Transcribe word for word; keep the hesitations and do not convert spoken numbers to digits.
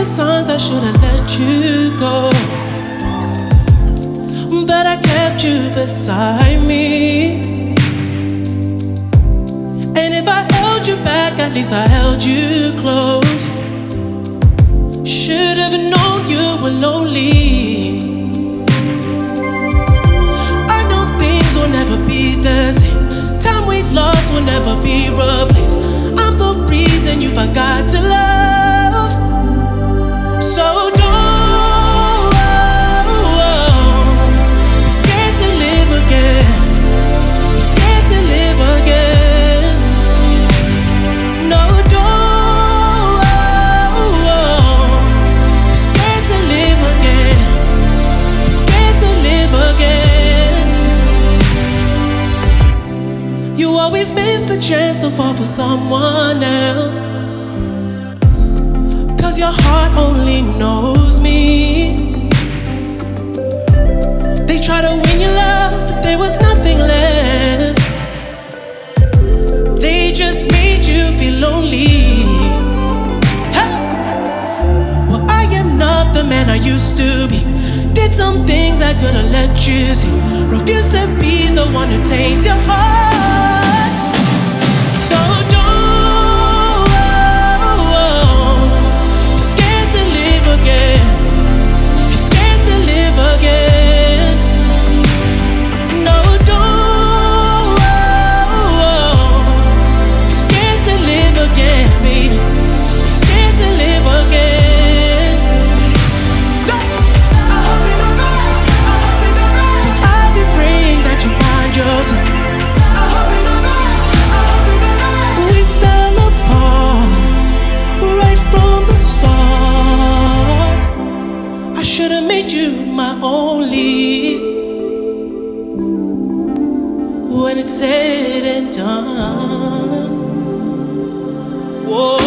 signs I should've let you go, but I kept you beside me. And if I held you back, at least I held you close. Should've known you were lonely. I know things will never be the same. Time we lost will never be replaced. I'm the reason you forgot to love. So don't be scared to live again. Be scared to live again. No, don't be scared to live again. Be scared to live again. You always miss the chance to fall for someone else, 'cause your heart only knows me. They try to win your love, but there was nothing left. They just made you feel lonely. Hey! Well, I am not the man I used to be. Did some things I could've let you see. Refused to be the one who taints your heart. So don't be scared to live again. Be scared to live again. No, don't be scared to live again, baby. Be scared to live again. So I hope you don't know. I hope you don't know. I'll be praying that you find yourself. I hope you don't know. I hope you don't know. We fell apart right from the start. I should've made you my only. When it's said and done, whoa.